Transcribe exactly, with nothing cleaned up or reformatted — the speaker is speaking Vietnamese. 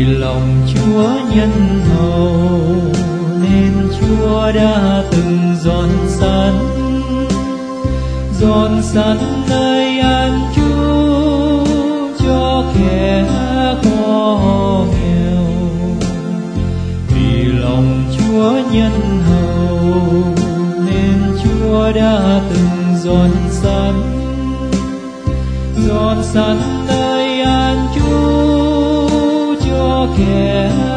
lòng Chúa nhân hậu nên Chúa đã từng dọn sẵn dọn sẵn nơi an trú cho kẻ khó nghèo. Vì lòng Chúa nhân hậu nên Chúa đã từng dọn sẵn dọn sẵn nơi an trú cho kẻ